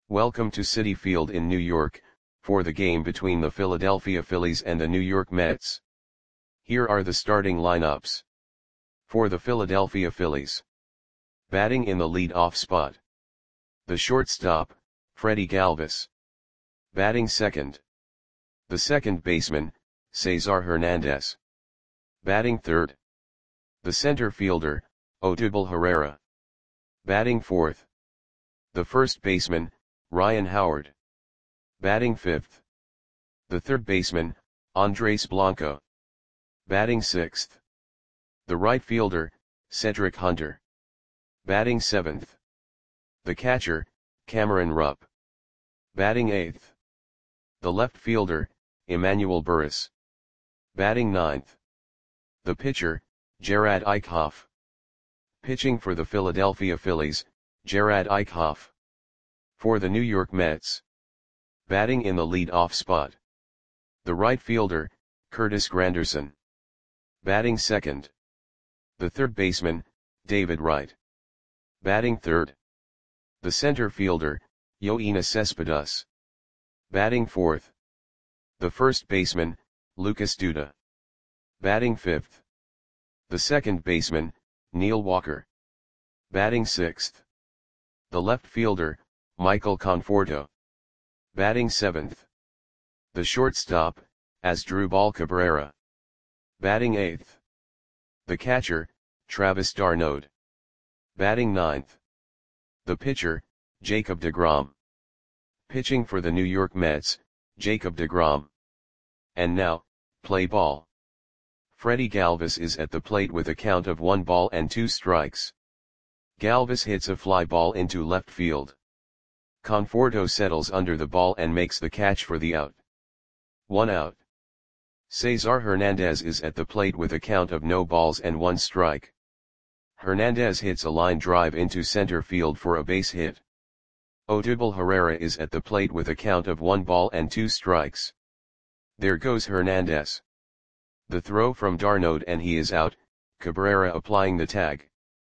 Welcome to Citi Field in New York, for the game between the Philadelphia Phillies and the New York Mets. Here are the starting lineups. For the Philadelphia Phillies. Batting in the lead-off spot. The shortstop, Freddie Galvis. Batting second. The second baseman, Cesar Hernandez. Batting third. The center fielder, Odubel Herrera. Batting fourth. The first baseman, Ryan Howard. Batting fifth. The third baseman, Andres Blanco. Batting sixth. The right fielder, Cedric Hunter. Batting seventh. The catcher, Cameron Rupp. Batting eighth. The left fielder, Emmanuel Burris. Batting ninth. The pitcher, Jerad Eickhoff. Pitching for the Philadelphia Phillies, Jerad Eickhoff. For the New York Mets. Batting in the lead-off spot. The right fielder, Curtis Granderson. Batting second. The third baseman, David Wright. Batting third. The center fielder, Yoenis Cespedes. Batting fourth. The first baseman, Lucas Duda. Batting fifth. The second baseman, Neil Walker. Batting sixth. The left fielder, Michael Conforto. Batting seventh. The shortstop, Asdrubal Cabrera. Batting eighth. The catcher, Travis d'Arnaud. Batting ninth. The pitcher, Jacob deGrom. Pitching for the New York Mets, Jacob deGrom. And now, play ball. Freddie Galvis is at the plate with a count of 1 ball and 2 strikes. Galvis hits a fly ball into left field. Conforto settles under the ball and makes the catch for the out. 1 out. Cesar Hernandez is at the plate with a count of no balls and 1 strike. Hernandez hits a line drive into center field for a base hit. Odubel Herrera is at the plate with a count of 1 ball and 2 strikes. There goes Hernandez. The throw from d'Arnaud and he is out, Cabrera applying the tag.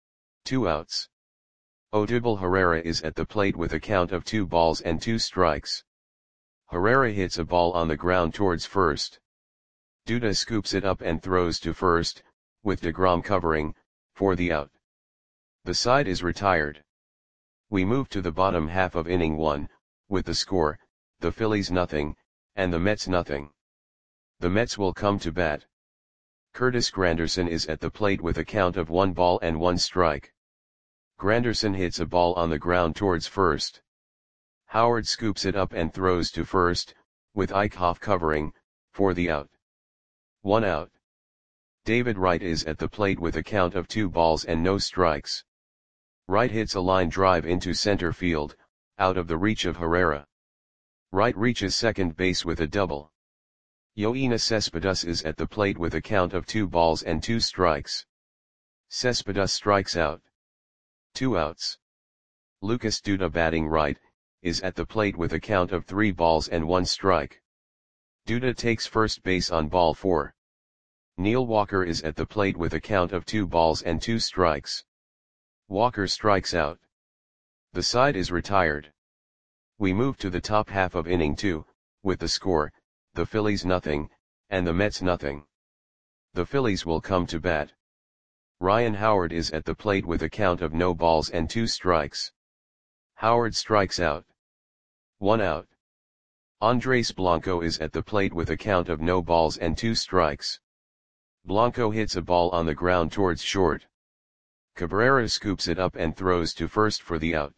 2 outs. Odubel Herrera is at the plate with a count of 2 balls and 2 strikes. Herrera hits a ball on the ground towards first. Duda scoops it up and throws to first, with deGrom covering, for the out. The side is retired. We move to the bottom half of inning 1, with the score, the Phillies nothing, and the Mets nothing. The Mets will come to bat. Curtis Granderson is at the plate with a count of 1 ball and 1 strike. Granderson hits a ball on the ground towards first. Howard scoops it up and throws to first, with Eickhoff covering, for the out. 1 out. David Wright is at the plate with a count of 2 balls and no strikes. Wright hits a line drive into center field, out of the reach of Herrera. Wright reaches second base with a double. Yoenis Cespedes is at the plate with a count of 2 balls and 2 strikes. Cespedes strikes out. 2 outs. Lucas Duda batting right, is at the plate with a count of 3 balls and 1 strike. Duda takes first base on ball 4. Neil Walker is at the plate with a count of 2 balls and 2 strikes. Walker strikes out. The side is retired. We move to the top half of inning 2, with the score, the Phillies nothing, and the Mets nothing. The Phillies will come to bat. Ryan Howard is at the plate with a count of no balls and 2 strikes. Howard strikes out. 1 out. Andres Blanco is at the plate with a count of no balls and 2 strikes. Blanco hits a ball on the ground towards short. Cabrera scoops it up and throws to first for the out.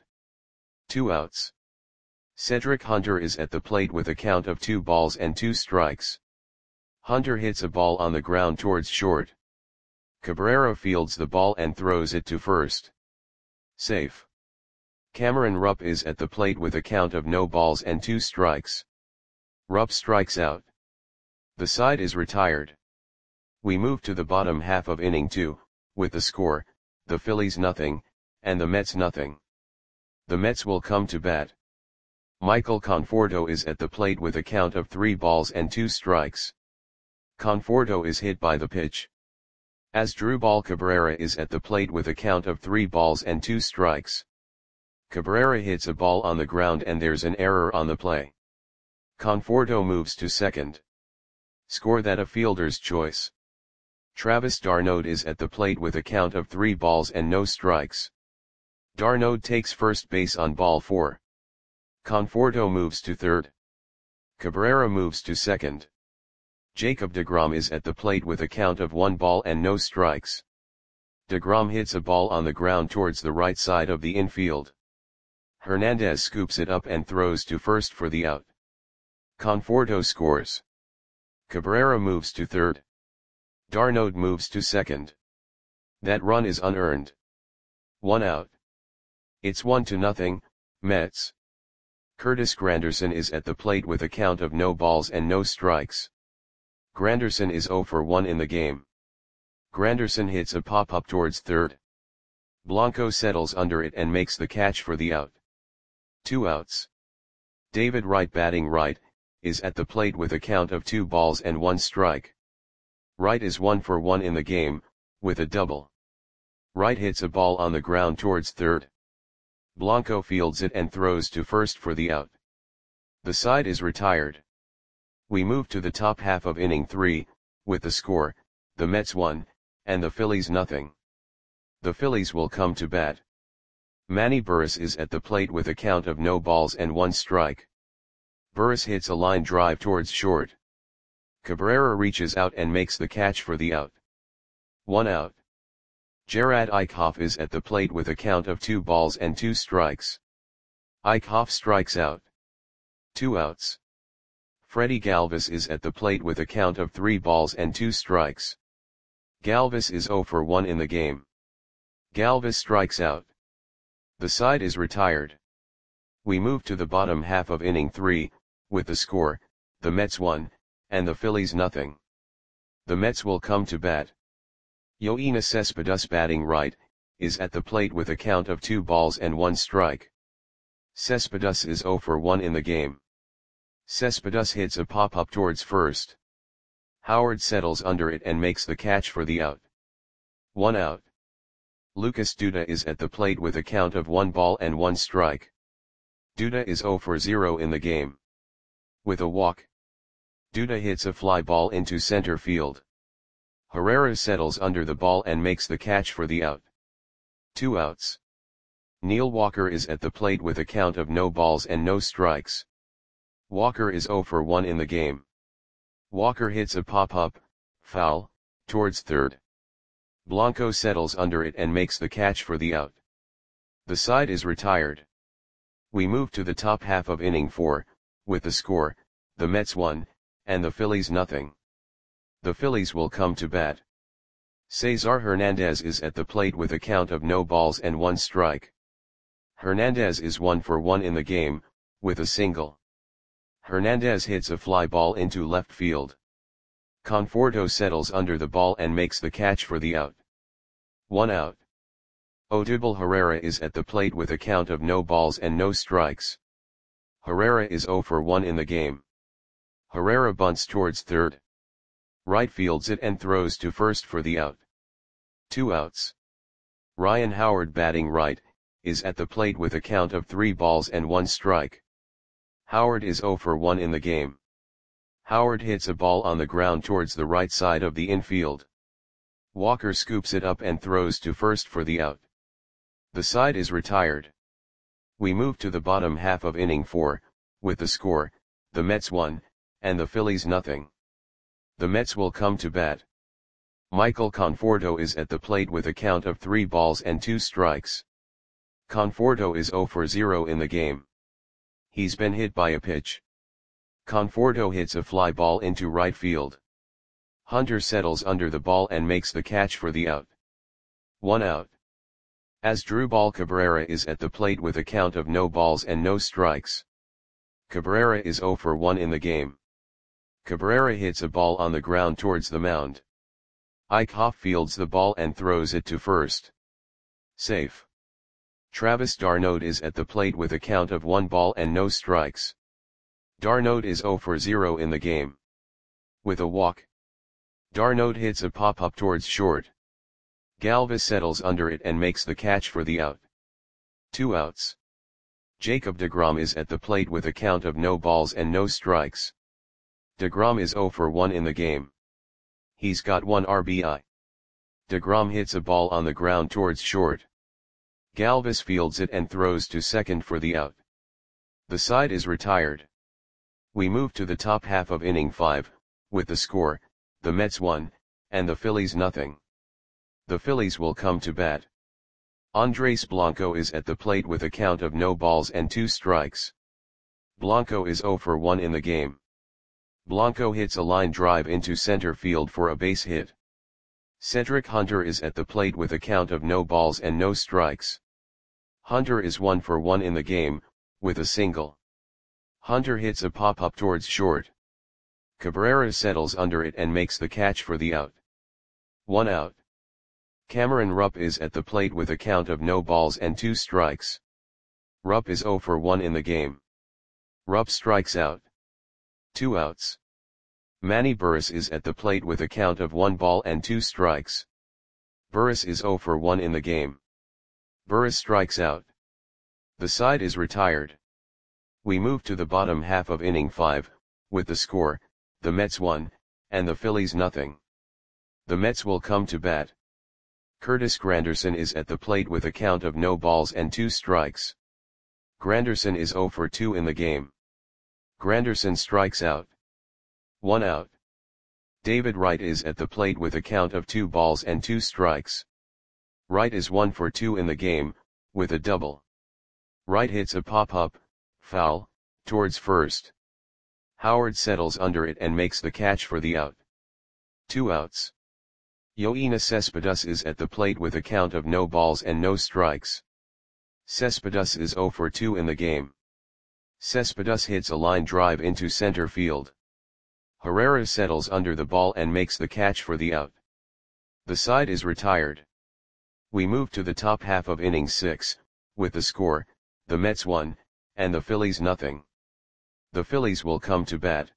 2 outs. Cedric Hunter is at the plate with a count of 2 balls and 2 strikes. Hunter hits a ball on the ground towards short. Cabrera fields the ball and throws it to first. Safe. Cameron Rupp is at the plate with a count of no balls and 2 strikes. Rupp strikes out. The side is retired. We move to the bottom half of inning 2, with the score, the Phillies nothing, and the Mets nothing. The Mets will come to bat. Michael Conforto is at the plate with a count of 3 balls and 2 strikes. Conforto is hit by the pitch. Asdrubal Cabrera is at the plate with a count of 3 balls and 2 strikes. Cabrera hits a ball on the ground and there's an error on the play. Conforto moves to second. Score that a fielder's choice. Travis d'Arnaud is at the plate with a count of 3 balls and no strikes. d'Arnaud takes first base on ball 4. Conforto moves to third. Cabrera moves to second. Jacob deGrom is at the plate with a count of 1 ball and no strikes. deGrom hits a ball on the ground towards the right side of the infield. Hernandez scoops it up and throws to first for the out. Conforto scores. Cabrera moves to third. d'Arnaud moves to second. That run is unearned. 1 out. It's 1-0, Mets. Curtis Granderson is at the plate with a count of no balls and no strikes. Granderson is 0 for 1 in the game. Granderson hits a pop-up towards third. Blanco settles under it and makes the catch for the out. 2 outs. David Wright, batting right, is at the plate with a count of 2 balls and 1 strike. Wright is 1 for 1 in the game, with a double. Wright hits a ball on the ground towards third. Blanco fields it and throws to first for the out. The side is retired. We move to the top half of inning 3, with the score, the Mets 1, and the Phillies 0. The Phillies will come to bat. Manny Burris is at the plate with a count of no balls and 1 strike. Burris hits a line drive towards short. Cabrera reaches out and makes the catch for the out. 1 out. Jerad Eickhoff is at the plate with a count of 2 balls and 2 strikes. Eickhoff strikes out. 2 outs. Freddie Galvis is at the plate with a count of 3 balls and 2 strikes. Galvis is 0 for 1 in the game. Galvis strikes out. The side is retired. We move to the bottom half of inning 3, with the score, the Mets 1, and the Phillies 0. The Mets will come to bat. Yoenis Cespedes, batting right, is at the plate with a count of 2 balls and 1 strike. Cespedes is 0 for 1 in the game. Cespedes hits a pop-up towards first. Howard settles under it and makes the catch for the out. 1 out. Lucas Duda is at the plate with a count of 1 ball and 1 strike. Duda is 0 for 0 in the game. With a walk, Duda hits a fly ball into center field. Herrera settles under the ball and makes the catch for the out. 2 outs. Neil Walker is at the plate with a count of no balls and no strikes. Walker is 0 for 1 in the game. Walker hits a pop-up, foul, towards third. Blanco settles under it and makes the catch for the out. The side is retired. We move to the top half of inning 4, with the score, the Mets 1, and the Phillies 0. The Phillies will come to bat. Cesar Hernandez is at the plate with a count of no balls and 1 strike. Hernandez is 1 for 1 in the game, with a single. Hernandez hits a fly ball into left field. Conforto settles under the ball and makes the catch for the out. 1 out. Odubel Herrera is at the plate with a count of no balls and no strikes. Herrera is 0 for 1 in the game. Herrera bunts towards third. Right fields it and throws to first for the out. 2 outs. Ryan Howard, batting right, is at the plate with a count of 3 balls and 1 strike. Howard is 0 for 1 in the game. Howard hits a ball on the ground towards the right side of the infield. Walker scoops it up and throws to first for the out. The side is retired. We move to the bottom half of inning 4, with the score, the Mets 1, and the Phillies 0. The Mets will come to bat. Michael Conforto is at the plate with a count of 3 balls and 2 strikes. Conforto is 0 for 0 in the game. He's been hit by a pitch. Conforto hits a fly ball into right field. Hunter settles under the ball and makes the catch for the out. 1 out. Asdrubal Cabrera is at the plate with a count of no balls and no strikes. Cabrera is 0 for 1 in the game. Cabrera hits a ball on the ground towards the mound. Eickhoff fields the ball and throws it to first. Safe. Travis d'Arnaud is at the plate with a count of 1 ball and no strikes. d'Arnaud is 0 for 0 in the game. With a walk, d'Arnaud hits a pop-up towards short. Galvis settles under it and makes the catch for the out. 2 outs. Jacob deGrom is at the plate with a count of no balls and no strikes. deGrom is 0 for 1 in the game. He's got 1 RBI. deGrom hits a ball on the ground towards short. Galvis fields it and throws to second for the out. The side is retired. We move to the top half of inning 5, with the score, the Mets 1, and the Phillies nothing. The Phillies will come to bat. Andres Blanco is at the plate with a count of no balls and 2 strikes. Blanco is 0 for 1 in the game. Blanco hits a line drive into center field for a base hit. Cedric Hunter is at the plate with a count of no balls and no strikes. Hunter is 1 for 1 in the game, with a single. Hunter hits a pop-up towards short. Cabrera settles under it and makes the catch for the out. 1 out. Cameron Rupp is at the plate with a count of no balls and 2 strikes. Rupp is 0 for 1 in the game. Rupp strikes out. 2 outs. Manny Burris is at the plate with a count of 1 ball and 2 strikes. Burris is 0 for 1 in the game. Burris strikes out. The side is retired. We move to the bottom half of inning 5, with the score, the Mets 1, and the Phillies nothing. The Mets will come to bat. Curtis Granderson is at the plate with a count of no balls and 2 strikes. Granderson is 0 for 2 in the game. Granderson strikes out. 1 out. David Wright is at the plate with a count of 2 balls and 2 strikes. Wright is 1 for 2 in the game, with a double. Wright hits a pop-up, foul, towards first. Howard settles under it and makes the catch for the out. 2 outs. Yoenis Cespedes is at the plate with a count of no balls and no strikes. Cespedes is 0 for 2 in the game. Cespedes hits a line drive into center field. Herrera settles under the ball and makes the catch for the out. The side is retired. We move to the top half of inning 6, with the score, the Mets 1, and the Phillies nothing. The Phillies will come to bat.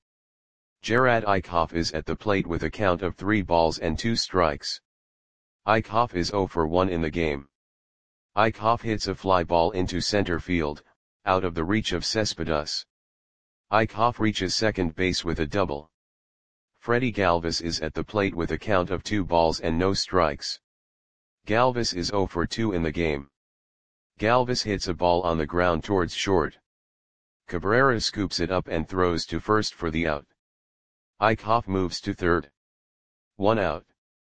Gerard Eichhoff is at the plate with a count of 3 balls and 2 strikes. Eichhoff is 0 for 1 in the game. Eichhoff hits a fly ball into center field, out of the reach of Cespedes. Eichhoff reaches second base with a double. Freddie Galvis is at the plate with a count of 2 balls and no strikes. Galvis is 0 for 2 in the game. Galvis hits a ball on the ground towards short. Cabrera scoops it up and throws to first for the out. Eichhoff moves to third. 1 out.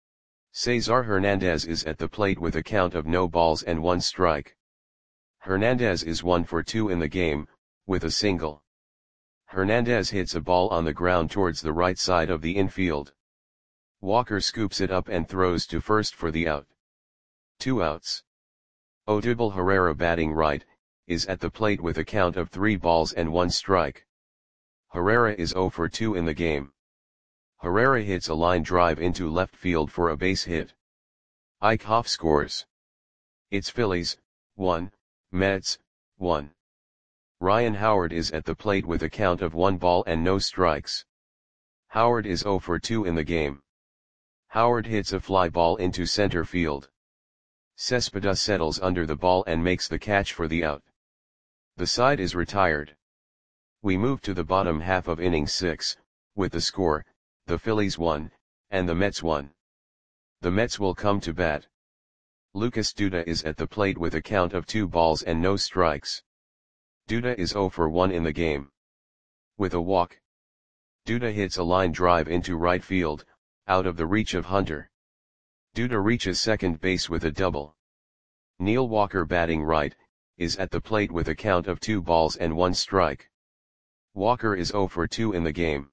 Cesar Hernandez is at the plate with a count of no balls and 1 strike. Hernandez is 1 for 2 in the game, with a single. Hernandez hits a ball on the ground towards the right side of the infield. Walker scoops it up and throws to first for the out. 2 outs. Odubel Herrera, batting right, is at the plate with a count of 3 balls and 1 strike. Herrera is 0 for 2 in the game. Herrera hits a line drive into left field for a base hit. Eichhoff scores. It's Phillies, 1, Mets, 1. Ryan Howard is at the plate with a count of 1 ball and no strikes. Howard is 0 for 2 in the game. Howard hits a fly ball into center field. Cespedes settles under the ball and makes the catch for the out. The side is retired. We move to the bottom half of inning 6, with the score, the Phillies 1, and the Mets 1. The Mets will come to bat. Lucas Duda is at the plate with a count of 2 balls and no strikes. Duda is 0 for 1 in the game. With a walk. Duda hits a line drive into right field, out of the reach of Hunter. Duda reaches second base with a double. Neil Walker, batting right, is at the plate with a count of 2 balls and 1 strike. Walker is 0 for 2 in the game.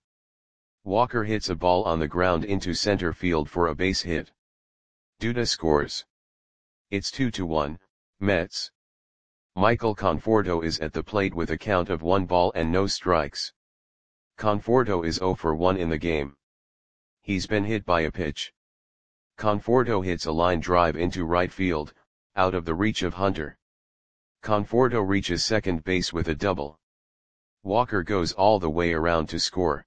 Walker hits a ball on the ground into center field for a base hit. Duda scores. It's 2-1, Mets. Michael Conforto is at the plate with a count of 1 ball and no strikes. Conforto is 0 for 1 in the game. He's been hit by a pitch. Conforto hits a line drive into right field, out of the reach of Hunter. Conforto reaches second base with a double. Walker goes all the way around to score.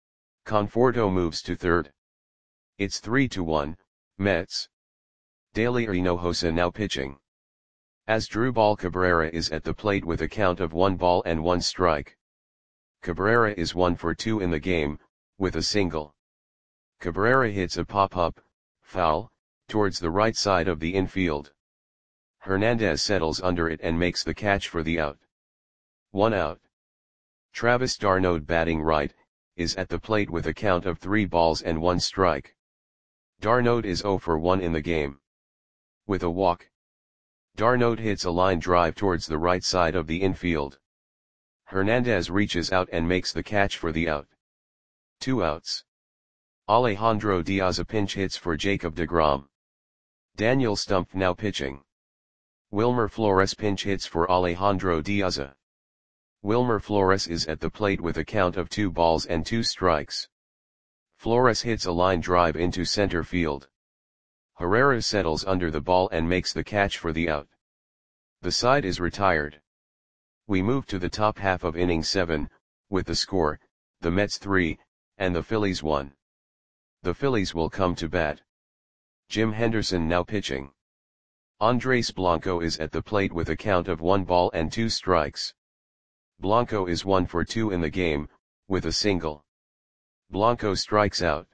Conforto moves to third. It's 3-1, Mets. Daily Hinojosa now pitching. Asdrubal Cabrera is at the plate with a count of 1 ball and 1 strike. Cabrera is 1 for 2 in the game, with a single. Cabrera hits a pop-up, foul, towards the right side of the infield. Hernandez settles under it and makes the catch for the out. 1 out. Travis d'Arnaud batting right, is at the plate with a count of 3 balls and 1 strike. d'Arnaud is 0 for 1 in the game. With a walk. d'Arnaud hits a line drive towards the right side of the infield. Hernandez reaches out and makes the catch for the out. 2 outs. Alejandro Diaz pinch hits for Jacob deGrom. Daniel Stumpf now pitching. Wilmer Flores pinch hits for Alejandro Diaz. Wilmer Flores is at the plate with a count of 2 balls and 2 strikes. Flores hits a line drive into center field. Herrera settles under the ball and makes the catch for the out. The side is retired. We move to the top half of inning 7, with the score, the Mets 3, and the Phillies 1. The Phillies will come to bat. Jim Henderson now pitching. Andres Blanco is at the plate with a count of 1 ball and 2 strikes. Blanco is 1 for 2 in the game, with a single. Blanco strikes out.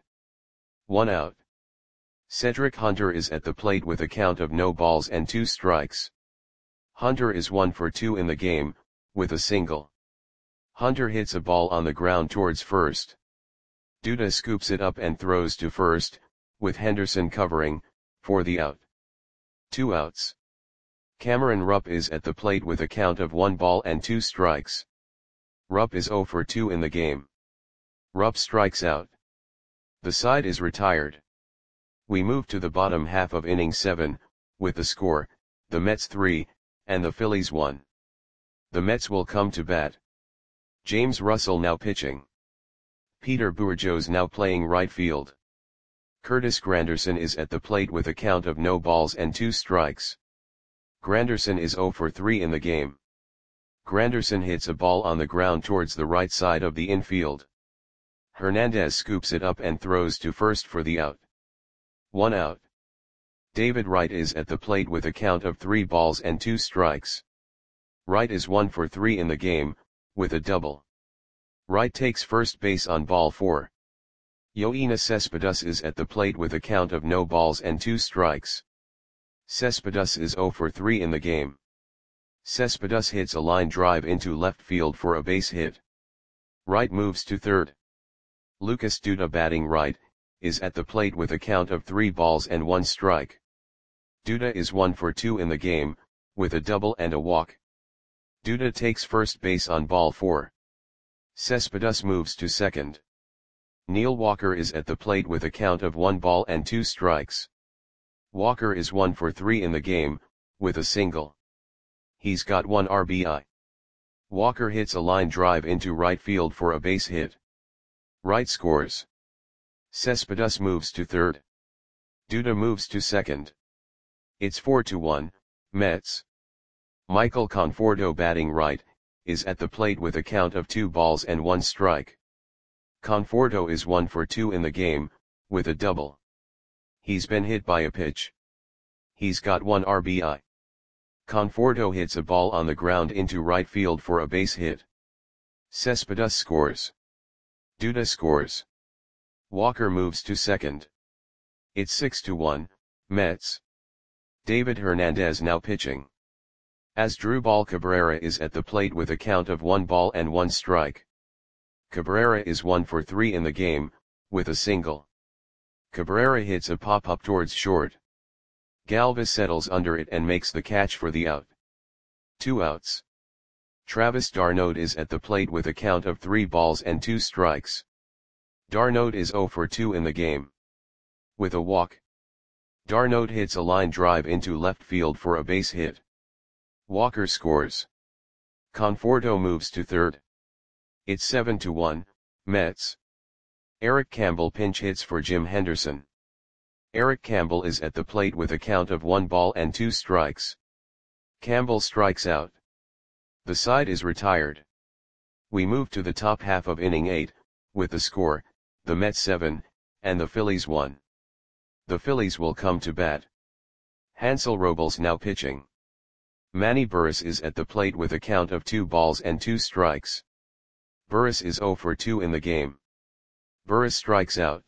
1 out. Cedric Hunter is at the plate with a count of no balls and 2 strikes. Hunter is 1 for 2 in the game, with a single. Hunter hits a ball on the ground towards first. Duda scoops it up and throws to first, with Henderson covering, for the out. 2 outs. Cameron Rupp is at the plate with a count of 1 ball and 2 strikes. Rupp is 0 for 2 in the game. Rupp strikes out. The side is retired. We move to the bottom half of inning 7, with the score, the Mets 3, and the Phillies 1. The Mets will come to bat. James Russell now pitching. Peter Bourjos now playing right field. Curtis Granderson is at the plate with a count of no balls and 2 strikes. Granderson is 0 for 3 in the game. Granderson hits a ball on the ground towards the right side of the infield. Hernandez scoops it up and throws to first for the out. 1 out. David Wright is at the plate with a count of 3 balls and 2 strikes. Wright is 1 for 3 in the game, with a double. Wright takes first base on ball 4. Yoenis Cespedes is at the plate with a count of no balls and 2 strikes. Cespedes is 0 for 3 in the game. Cespedes hits a line drive into left field for a base hit. Wright moves to third. Lucas Duda batting right, is at the plate with a count of 3 balls and 1 strike. Duda is 1 for 2 in the game, with a double and a walk. Duda takes first base on ball 4. Cespedes moves to second. Neil Walker is at the plate with a count of 1 ball and 2 strikes. Walker is 1 for 3 in the game, with a single. He's got 1 RBI. Walker hits a line drive into right field for a base hit. Wright scores. Cespedes moves to third. Duda moves to second. It's 4-1, Mets. Michael Conforto batting right, is at the plate with a count of 2 balls and 1 strike. Conforto is 1 for 2 in the game, with a double. He's been hit by a pitch. He's got 1 RBI. Conforto hits a ball on the ground into right field for a base hit. Cespedes scores. Duda scores. Walker moves to second. It's 6-1, Mets. David Hernandez now pitching. Asdrubal Cabrera is at the plate with a count of 1 ball and 1 strike. Cabrera is 1 for 3 in the game, with a single. Cabrera hits a pop-up towards short. Galvis settles under it and makes the catch for the out. 2 outs. Travis d'Arnaud is at the plate with a count of 3 balls and 2 strikes. d'Arnaud is 0 for 2 in the game. With a walk. d'Arnaud hits a line drive into left field for a base hit. Walker scores. Conforto moves to third. It's 7-1, Mets. Eric Campbell pinch hits for Jim Henderson. Eric Campbell is at the plate with a count of 1 ball and 2 strikes. Campbell strikes out. The side is retired. We move to the top half of inning 8, with the score, the Mets 7, and the Phillies 1. The Phillies will come to bat. Hansel Robles now pitching. Manny Burris is at the plate with a count of 2 balls and 2 strikes. Burris is 0 for 2 in the game. Burris strikes out.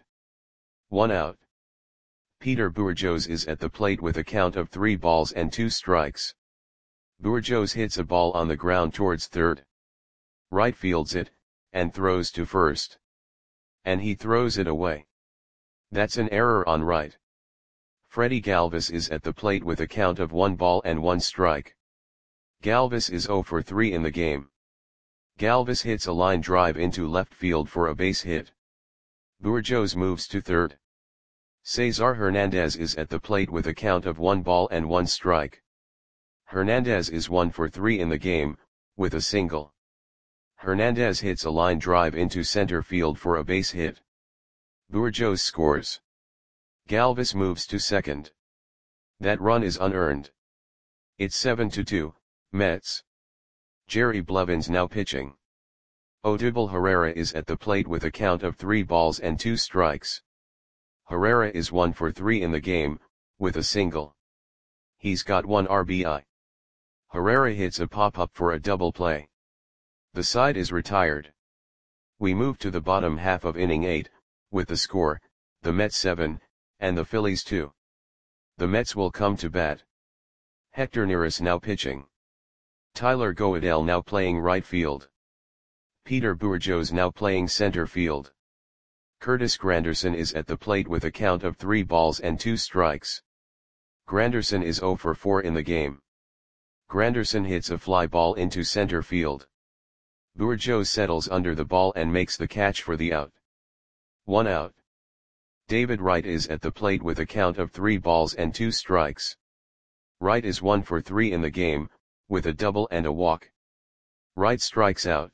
1 out. Peter Bourjos is at the plate with a count of 3 balls and 2 strikes. Bourjos hits a ball on the ground towards third. Right fields it, and throws to first. And he throws it away. That's an error on right. Freddie Galvis is at the plate with a count of 1 ball and 1 strike. Galvis is 0 for 3 in the game. Galvis hits a line drive into left field for a base hit. Bourjos moves to third. Cesar Hernandez is at the plate with a count of 1 ball and 1 strike. Hernandez is 1 for 3 in the game, with a single. Hernandez hits a line drive into center field for a base hit. Bourjos scores. Galvis moves to second. That run is unearned. It's 7-2, Mets. Jerry Blevins now pitching. Odubel Herrera is at the plate with a count of 3 balls and 2 strikes. Herrera is 1 for 3 in the game, with a single. He's got 1 RBI. Herrera hits a pop-up for a double play. The side is retired. We move to the bottom half of inning 8, with the score, the Mets 7, and the Phillies 2. The Mets will come to bat. Hector Neris now pitching. Tyler Goeddel now playing right field. Peter Bourjos now playing center field. Curtis Granderson is at the plate with a count of 3 balls and 2 strikes. Granderson is 0 for 4 in the game. Granderson hits a fly ball into center field. Bourjos settles under the ball and makes the catch for the out. 1 out. David Wright is at the plate with a count of 3 balls and 2 strikes. Wright is 1 for 3 in the game, with a double and a walk. Wright strikes out.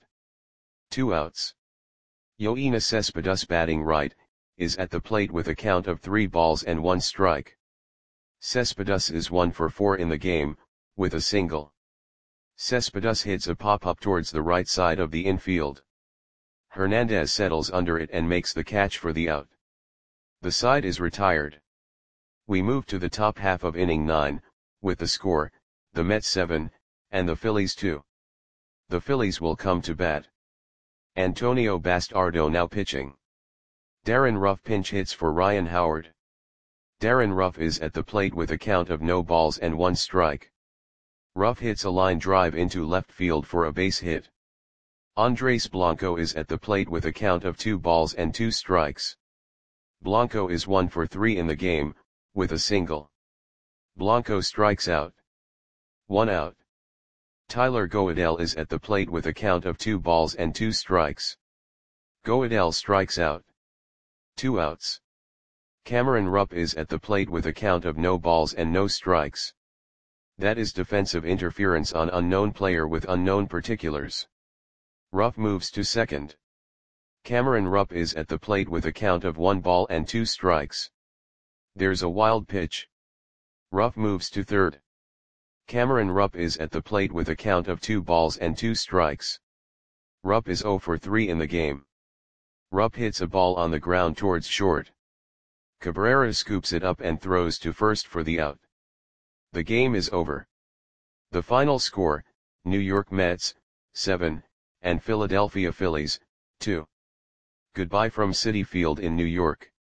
2 outs. Yoenis Cespedes batting right, is at the plate with a count of 3 balls and 1 strike. Cespedes is 1 for 4 in the game, with a single. Cespedes hits a pop-up towards the right side of the infield. Hernandez settles under it and makes the catch for the out. The side is retired. We move to the top half of inning 9, with the score, the Mets 7, and the Phillies 2. The Phillies will come to bat. Antonio Bastardo now pitching. Darren Ruff pinch hits for Ryan Howard. Darren Ruff is at the plate with a count of no balls and 1 strike. Ruff hits a line drive into left field for a base hit. Andres Blanco is at the plate with a count of 2 balls and 2 strikes. Blanco is 1 for 3 in the game, with a single. Blanco strikes out. 1 out. Tyler Goeddel is at the plate with a count of 2 balls and 2 strikes. Goeddel strikes out. 2 outs. Cameron Rupp is at the plate with a count of no balls and no strikes. That is defensive interference on unknown player with unknown particulars. Rupp moves to second. Cameron Rupp is at the plate with a count of 1 ball and 2 strikes. There's a wild pitch. Rupp moves to third. Cameron Rupp is at the plate with a count of 2 balls and 2 strikes. Rupp is 0 for 3 in the game. Rupp hits a ball on the ground towards short. Cabrera scoops it up and throws to first for the out. The game is over. The final score, New York Mets, 7, and Philadelphia Phillies, 2. Goodbye from Citi Field in New York.